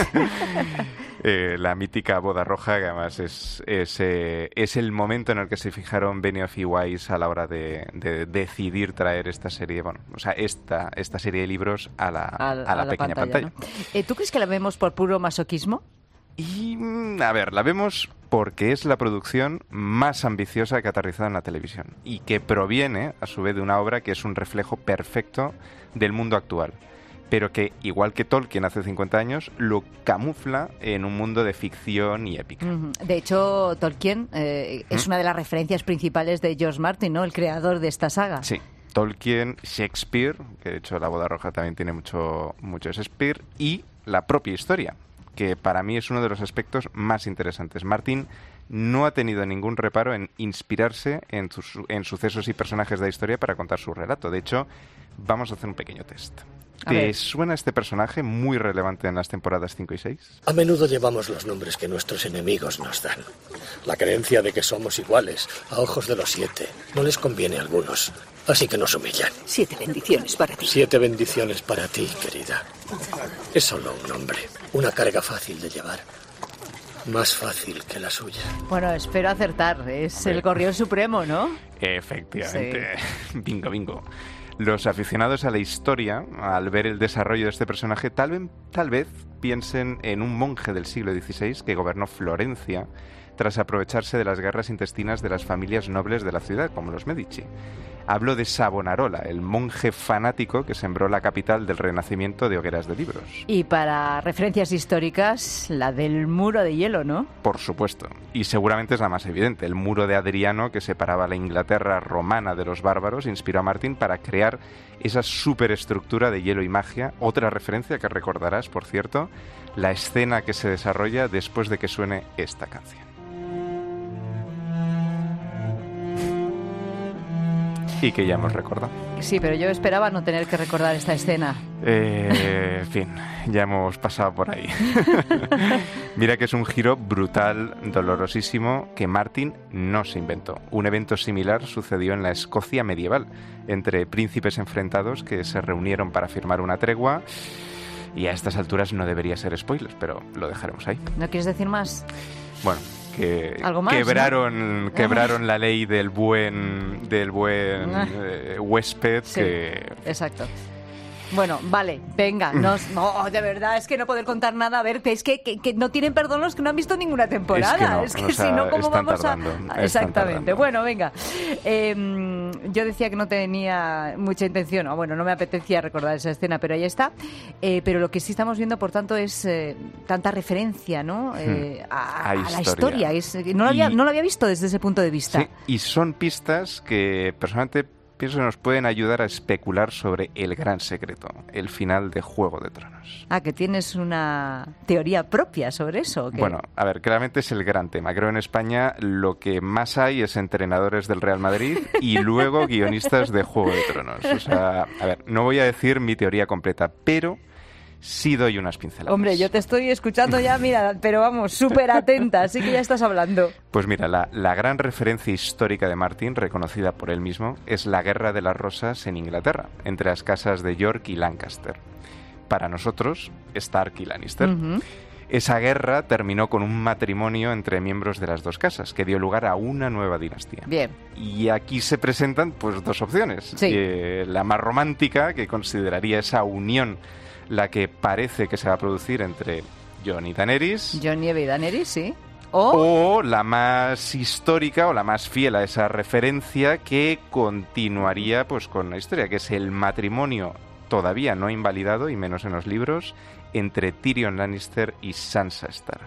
La mítica boda roja, que además es el momento en el que se fijaron Benioff y Weiss a la hora de decidir traer esta serie, bueno, o sea, esta serie de libros a la pequeña pantalla. ¿no? ¿Tú crees que la vemos por puro masoquismo? Y, a ver, la vemos porque es la producción más ambiciosa que ha aterrizado en la televisión y que proviene, a su vez, de una obra que es un reflejo perfecto del mundo actual, pero que, igual que Tolkien hace 50 años, lo camufla en un mundo de ficción y épica. De hecho, Tolkien es una de las referencias principales de George Martin, ¿no?, el creador de esta saga. Sí. Tolkien, Shakespeare, que de hecho la boda roja también tiene mucho Shakespeare, y la propia historia, que para mí es uno de los aspectos más interesantes. Martin no ha tenido ningún reparo en inspirarse en sucesos y personajes de la historia para contar su relato. De hecho, vamos a hacer un pequeño test. ¿Te suena este personaje muy relevante en las temporadas 5 y 6? A menudo llevamos los nombres que nuestros enemigos nos dan. La creencia de que somos iguales, a ojos de los 7, no les conviene a algunos. Así que nos humillan. 7 bendiciones para ti. 7 bendiciones para ti, querida. Es solo un nombre, una carga fácil de llevar. Más fácil que la suya. Bueno, espero acertar. Es el Gorrión Supremo, ¿no? Efectivamente. Sí. Bingo, bingo. Los aficionados a la historia, al ver el desarrollo de este personaje, tal vez piensen en un monje del siglo XVI que gobernó Florencia tras aprovecharse de las guerras intestinas de las familias nobles de la ciudad, como los Medici. Hablo de Savonarola, el monje fanático que sembró la capital del Renacimiento de hogueras de libros. Y para referencias históricas, la del muro de hielo, ¿no? Por supuesto. Y seguramente es la más evidente. El muro de Adriano, que separaba la Inglaterra romana de los bárbaros, inspiró a Martin para crear esa superestructura de hielo y magia. Otra referencia que recordarás, por cierto, la escena que se desarrolla después de que suene esta canción. Y que ya hemos recordado. Sí, pero yo esperaba no tener que recordar esta escena. En fin, ya hemos pasado por ahí. Mira que es un giro brutal, dolorosísimo, que Martin no se inventó. Un evento similar sucedió en la Escocia medieval, entre príncipes enfrentados que se reunieron para firmar una tregua. Y a estas alturas no debería ser spoilers, pero lo dejaremos ahí. ¿No quieres decir más? Bueno, que ¿algo más, quebraron la ley del buen huésped. Sí, que... exacto. Bueno, vale, venga, no, de verdad, es que no poder contar nada, a ver, es que no tienen perdón los que no han visto ninguna temporada, es que si no, ¿cómo vamos tardando, Exactamente, bueno, venga, yo decía que no tenía mucha intención, no me apetecía recordar esa escena, pero ahí está, pero lo que sí estamos viendo, por tanto, es tanta referencia, ¿no?, a la historia, no lo había visto desde ese punto de vista. Sí, y son pistas que, personalmente, pienso que nos pueden ayudar a especular sobre el gran secreto, el final de Juego de Tronos. Ah, que tienes una teoría propia sobre eso. ¿Qué? Bueno, a ver, claramente es el gran tema. Creo en España lo que más hay es entrenadores del Real Madrid y luego guionistas de Juego de Tronos. O sea, a ver, no voy a decir mi teoría completa, pero sí doy unas pinceladas. Hombre, yo te estoy escuchando ya, mira, pero vamos, súper atenta, así que ya estás hablando. Pues mira, la gran referencia histórica de Martin, reconocida por él mismo, es la Guerra de las Rosas en Inglaterra, entre las casas de York y Lancaster. Para nosotros, Stark y Lannister. Uh-huh. Esa guerra terminó con un matrimonio entre miembros de las dos casas, que dio lugar a una nueva dinastía. Bien. Y aquí se presentan pues dos opciones. Sí. La más romántica, que consideraría esa unión la que parece que se va a producir entre Jon y Daenerys. Jon Nieve y Daenerys, sí. O la más histórica o la más fiel a esa referencia que continuaría pues con la historia, que es el matrimonio todavía no invalidado, y menos en los libros, entre Tyrion Lannister y Sansa Stark.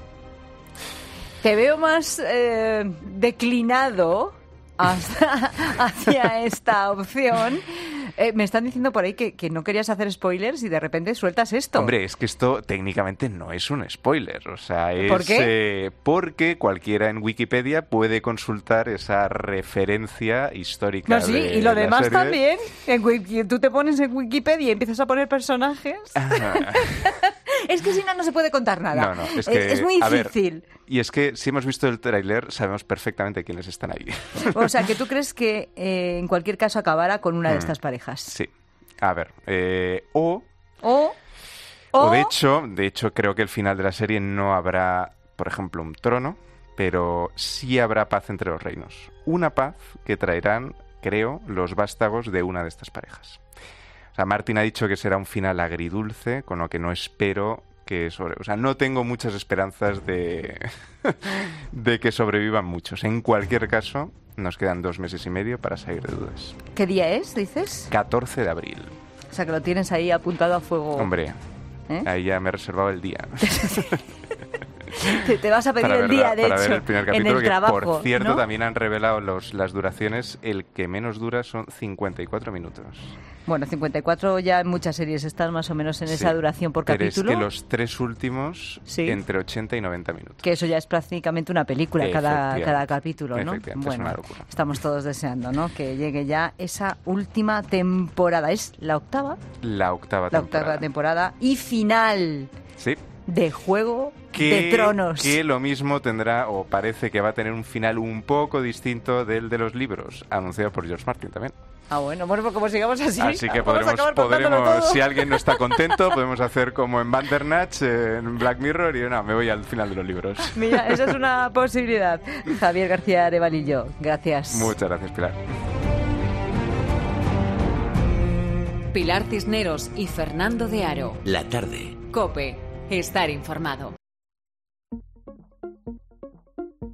Te veo más declinado hacia esta opción. Me están diciendo por ahí que no querías hacer spoilers y de repente sueltas esto. Hombre, es que esto técnicamente no es un spoiler. O sea, es, ¿por qué? Porque cualquiera en Wikipedia puede consultar esa referencia histórica. No, sí, y lo demás también. Tú te pones en Wikipedia y empiezas a poner personajes. Es que si no se puede contar nada. No, es que, es muy difícil. Ver, y es que si hemos visto el tráiler, sabemos perfectamente quiénes están ahí. O sea, que tú crees que en cualquier caso acabará con una de estas parejas. Sí. A ver, o de hecho, creo que el final de la serie no habrá, por ejemplo, un trono, pero sí habrá paz entre los reinos. Una paz que traerán, creo, los vástagos de una de estas parejas. O sea, Martin ha dicho que será un final agridulce, con lo que no espero que o sea, no tengo muchas esperanzas de que sobrevivan muchos. En cualquier caso, nos quedan 2 meses y medio para salir de dudas. ¿Qué día es, dices? 14 de abril. O sea, que lo tienes ahí apuntado a fuego. Hombre, ahí ya me he reservado el día. Te vas a pedir el día, de hecho, ver el primer capítulo, en el trabajo, que, por cierto, ¿no? También han revelado las duraciones. El que menos dura son 54 minutos. Bueno, 54 ya en muchas series están más o menos en esa duración por capítulo. Pero es que los 3 últimos, entre 80 y 90 minutos. Que eso ya es prácticamente una película cada capítulo, ¿no? Efectivamente, bueno, es una locura. Estamos todos deseando, ¿no?, que llegue ya esa última temporada. ¿Es la octava? La octava temporada y final. Sí. De Juego de Tronos. Que lo mismo tendrá, o parece que va a tener un final un poco distinto del de los libros, anunciado por George Martin también. Ah, bueno, pues como sigamos así que podremos, si alguien no está contento, podemos hacer como en Bandersnatch, en Black Mirror, y me voy al final de los libros. Mira, esa es una posibilidad. Javier García Arevalillo, gracias. Muchas gracias, Pilar. Pilar Cisneros y Fernando de Aro. La tarde. COPE. Estar informado.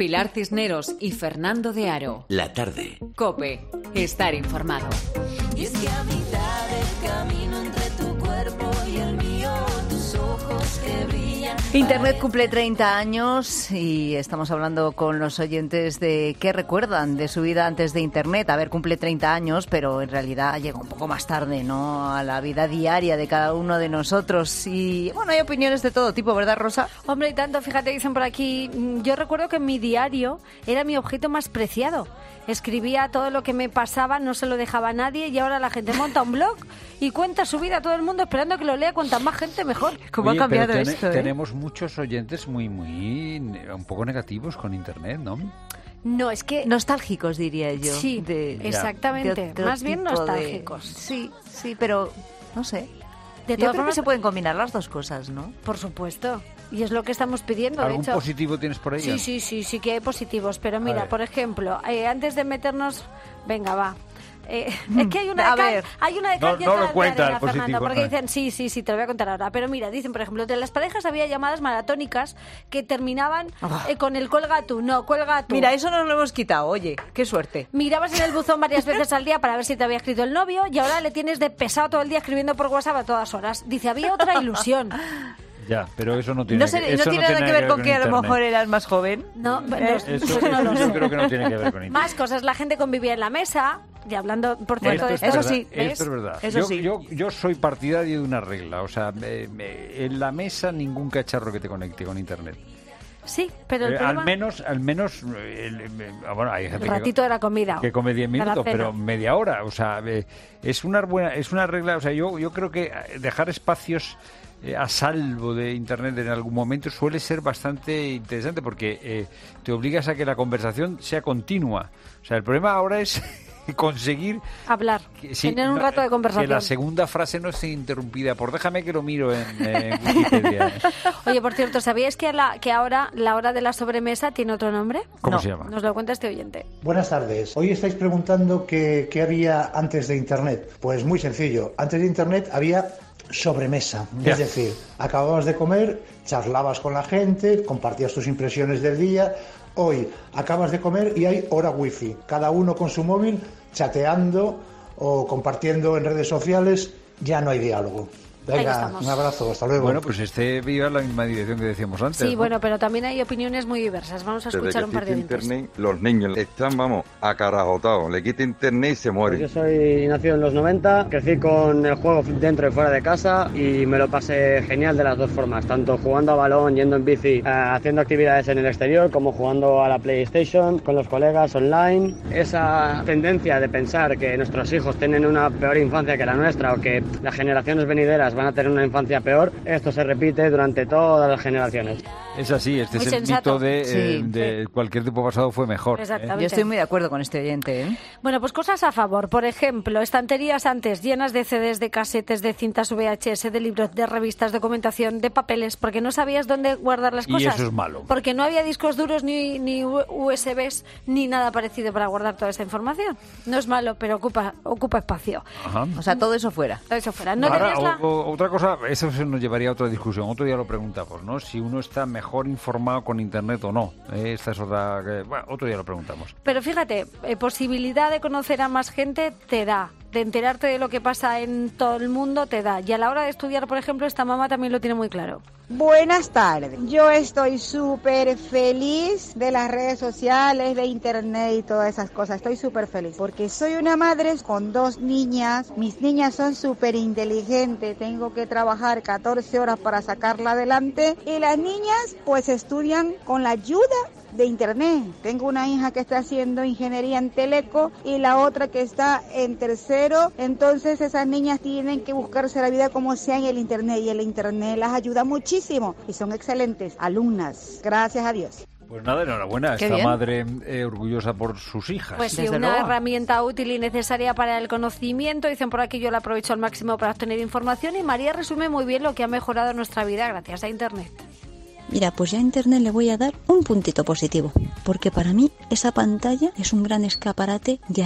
Pilar Cisneros y Fernando de Aro. La tarde. COPE. Estar informado. Y es que a mitad del camino entre tu cuerpo y el mío, tus ojos que brillan. Internet cumple 30 años y estamos hablando con los oyentes de qué recuerdan de su vida antes de Internet. A ver, cumple 30 años, pero en realidad llega un poco más tarde, ¿no?, a la vida diaria de cada uno de nosotros. Y bueno, hay opiniones de todo tipo, ¿verdad, Rosa? Hombre, y tanto, fíjate, dicen por aquí, yo recuerdo que mi diario era mi objeto más preciado. Escribía todo lo que me pasaba, no se lo dejaba a nadie, y ahora la gente monta un blog y cuenta su vida a todo el mundo esperando que lo lea cuanta más gente mejor. ¿Cómo ha cambiado esto? Tenemos muchos oyentes muy un poco negativos con Internet, ¿no? No, es que... Nostálgicos, diría yo. Sí, exactamente. Más bien nostálgicos. Sí, pero no sé. De todas formas formas se pueden combinar las dos cosas, ¿no? Por supuesto. Y es lo que estamos pidiendo, ¿Algún de hecho. positivo tienes por ahí? Sí que hay positivos. Pero mira, por ejemplo, antes de meternos... Venga, va. Es que hay una de cal y otra de arena, Fernando, porque dicen, sí, te lo voy a contar ahora. Pero mira, dicen, por ejemplo, de las parejas había llamadas maratónicas que terminaban con el cuelga tú. Mira, eso nos lo hemos quitado, oye, qué suerte. Mirabas en el buzón varias veces al día para ver si te había escrito el novio y ahora le tienes de pesado todo el día escribiendo por WhatsApp a todas horas. Dice, había otra ilusión. Ya, pero eso no tiene, no tiene nada que ver con que a lo mejor eras más joven. No, yo creo que no tiene que ver con Internet. Más cosas, la gente convivía en la mesa, y hablando, por cierto, eso sí. Esto es verdad. Yo soy partidario de una regla, o sea, en la mesa ningún cacharro que te conecte con Internet. Sí, pero el problema... Al menos bueno, hay gente el ratito de la comida. Que come 10 minutos, pero media hora, o sea, es una regla, o sea, yo creo que dejar espacios a salvo de Internet en algún momento suele ser bastante interesante porque te obligas a que la conversación sea continua. O sea, el problema ahora es conseguir hablar, tener un rato de conversación. Que la segunda frase no esté interrumpida por déjame que lo miro en Wikipedia. Oye, por cierto, ¿sabíais que ahora la hora de la sobremesa tiene otro nombre? ¿Cómo se llama? Nos lo cuenta este oyente. Buenas tardes. Hoy estáis preguntando qué había antes de Internet. Pues muy sencillo. Antes de Internet había sobremesa, es decir, acababas de comer, charlabas con la gente, compartías tus impresiones del día. Hoy acabas de comer y hay hora wifi, cada uno con su móvil chateando o compartiendo en redes sociales, ya no hay diálogo. Venga, un abrazo, hasta luego. Bueno, pues viva la misma dirección que decíamos antes. Sí, ¿no? bueno, pero también hay opiniones muy diversas. Vamos a escuchar un par de oyentes. Internet, los niños están, acarajotados. Le quita Internet y se mueren. Yo soy nacido en los 90, crecí con el juego dentro y fuera de casa y me lo pasé genial de las dos formas, tanto jugando a balón, yendo en bici, haciendo actividades en el exterior, como jugando a la PlayStation, con los colegas online. Esa tendencia de pensar que nuestros hijos tienen una peor infancia que la nuestra o que las generaciones venideras van a tener una infancia peor, esto se repite durante todas las generaciones. Es así, este muy es el mito de cualquier tiempo pasado fue mejor. Exactamente. Yo estoy muy de acuerdo con este oyente. Bueno, pues cosas a favor. Por ejemplo, estanterías antes llenas de CDs, de casetes, de cintas VHS, de libros, de revistas, documentación, de papeles, porque no sabías dónde guardar las cosas. Y eso es malo. Porque no había discos duros, ni USBs, ni nada parecido para guardar toda esa información. No es malo, pero ocupa espacio. Ajá. O sea, todo eso fuera. Todo eso fuera. No ahora, otra cosa, eso se nos llevaría a otra discusión. Otro día lo preguntamos, ¿no? Si uno está mejor informado con Internet o no. Esta es otra... Bueno, otro día lo preguntamos. Pero fíjate, posibilidad de conocer a más gente te da. De enterarte de lo que pasa en todo el mundo te da. Y a la hora de estudiar, por ejemplo, esta mamá también lo tiene muy claro. Buenas tardes. Yo estoy súper feliz de las redes sociales, de Internet y todas esas cosas. Estoy súper feliz porque soy una madre con 2 niñas. Mis niñas son súper inteligentes. Tengo que trabajar 14 horas para sacarla adelante. Y las niñas pues estudian con la ayuda de Internet. Tengo una hija que está haciendo ingeniería en Teleco y la otra que está en tercero. Entonces esas niñas tienen que buscarse la vida como sea en el Internet y el Internet las ayuda muchísimo y son excelentes alumnas. Gracias a Dios. Pues nada, enhorabuena. Esta madre orgullosa por sus hijas. Pues sí, una herramienta útil y necesaria para el conocimiento. Dicen por aquí, yo la aprovecho al máximo para obtener información y María resume muy bien lo que ha mejorado nuestra vida gracias a Internet. Mira, pues ya a Internet le voy a dar un puntito positivo, porque para mí esa pantalla es un gran escaparate de acceso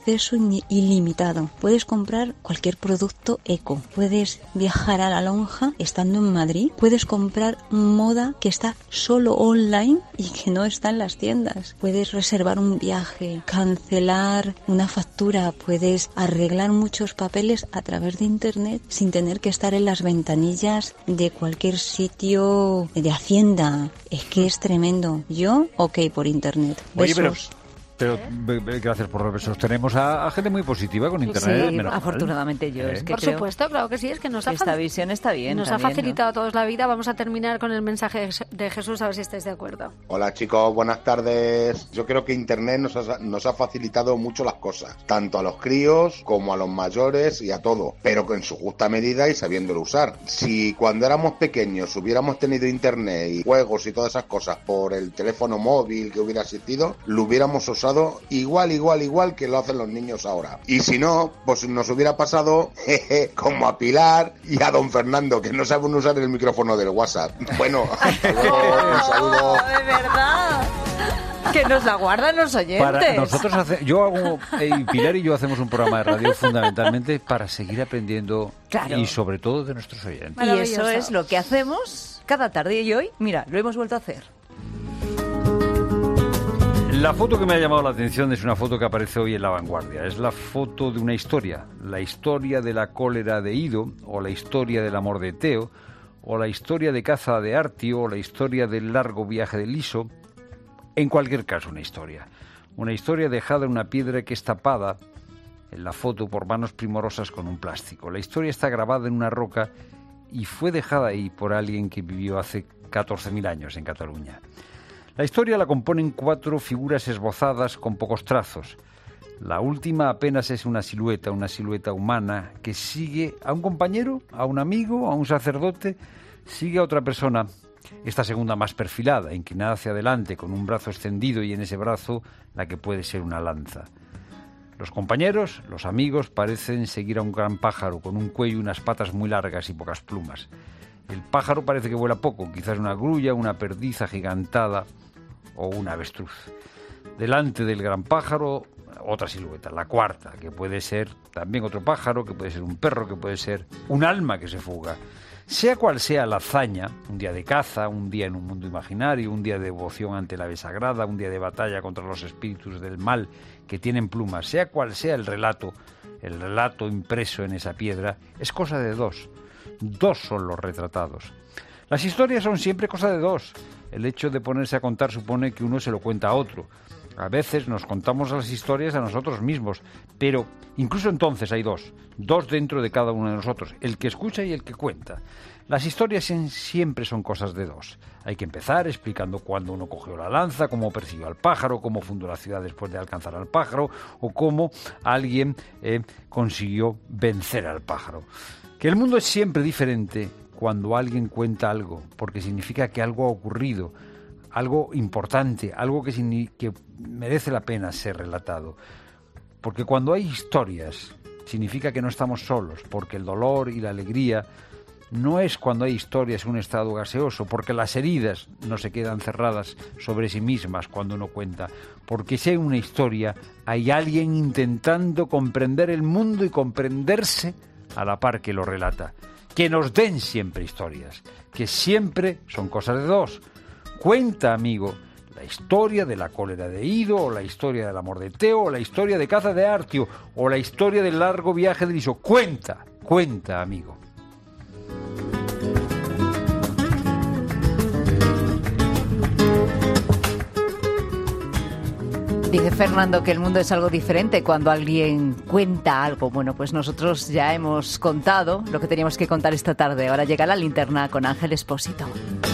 acceso ilimitado. Puedes comprar cualquier producto eco. Puedes viajar a la lonja estando en Madrid. Puedes comprar moda que está solo online y que no está en las tiendas. Puedes reservar un viaje, cancelar una factura, puedes arreglar muchos papeles a través de internet sin tener que estar en las ventanillas de cualquier sitio de Hacienda. Es que es tremendo. Yo, ok por internet. Besos. Pero gracias por los besos. Tenemos a gente muy positiva con internet. Sí, afortunadamente yo. Es que por supuesto, claro que sí. Es que esta visión está bien. Nos también, ha facilitado a todos la vida. Vamos a terminar con el mensaje de Jesús, a ver si estáis de acuerdo. Hola chicos, buenas tardes. Yo creo que internet nos ha facilitado mucho las cosas, tanto a los críos como a los mayores y a todo, pero en su justa medida y sabiéndolo usar. Si cuando éramos pequeños hubiéramos tenido internet y juegos y todas esas cosas por el teléfono móvil que hubiera existido, lo hubiéramos usado igual que lo hacen los niños ahora. Y si no, pues nos hubiera pasado como a Pilar y a don Fernando, que no saben usar el micrófono del WhatsApp. Bueno, hasta luego, un saludo. De verdad. Que nos la guardan los oyentes. Para nosotros Pilar y yo hacemos un programa de radio fundamentalmente para seguir aprendiendo, y sobre todo de nuestros oyentes. Y eso es lo que hacemos cada tarde, y hoy, mira, lo hemos vuelto a hacer. La foto que me ha llamado la atención es una foto que aparece hoy en La Vanguardia. Es la foto de una historia. La historia de la cólera de Ido, o la historia del amor de Teo, o la historia de caza de Artio, o la historia del largo viaje de Liso. En cualquier caso, una historia. Una historia dejada en una piedra que es tapada en la foto por manos primorosas con un plástico. La historia está grabada en una roca y fue dejada ahí por alguien que vivió hace 14.000 años en Cataluña. La historia la componen 4 figuras esbozadas con pocos trazos. La última apenas es una silueta humana que sigue a un compañero, a un amigo, a un sacerdote, sigue a otra persona. Esta segunda más perfilada, inclinada hacia adelante, con un brazo extendido y en ese brazo la que puede ser una lanza. Los compañeros, los amigos, parecen seguir a un gran pájaro con un cuello y unas patas muy largas y pocas plumas. El pájaro parece que vuela poco, quizás una grulla, una perdiz agigantada o un avestruz. Delante del gran pájaro, otra silueta, la cuarta, que puede ser también otro pájaro, que puede ser un perro, que puede ser un alma que se fuga. Sea cual sea la hazaña, un día de caza, un día en un mundo imaginario, un día de devoción ante la ave sagrada, un día de batalla contra los espíritus del mal que tienen plumas, sea cual sea el relato impreso en esa piedra, es cosa de dos. Dos son los retratados. Las historias son siempre cosa de dos. El hecho de ponerse a contar supone que uno se lo cuenta a otro. A veces nos contamos las historias a nosotros mismos, pero incluso entonces hay dos dentro de cada uno de nosotros, el que escucha y el que cuenta. Las historias siempre son cosas de dos. Hay que empezar explicando cuándo uno cogió la lanza, cómo persiguió al pájaro, cómo fundó la ciudad después de alcanzar al pájaro, o cómo alguien consiguió vencer al pájaro. Que el mundo es siempre diferente cuando alguien cuenta algo, porque significa que algo ha ocurrido, algo importante, algo que merece la pena ser relatado. Porque cuando hay historias, significa que no estamos solos, porque el dolor y la alegría no es cuando hay historias en un estado gaseoso, porque las heridas no se quedan cerradas sobre sí mismas cuando uno cuenta, porque si hay una historia, hay alguien intentando comprender el mundo y comprenderse a la par que lo relata. Que nos den siempre historias, que siempre son cosas de dos. Cuenta, amigo, la historia de la cólera de Ido, o la historia del amor de Teo, o la historia de caza de Artio, o la historia del largo viaje de Liso. Cuenta, amigo. Dice Fernando que el mundo es algo diferente cuando alguien cuenta algo. Bueno, pues nosotros ya hemos contado lo que teníamos que contar esta tarde. Ahora llega la linterna con Ángel Expósito.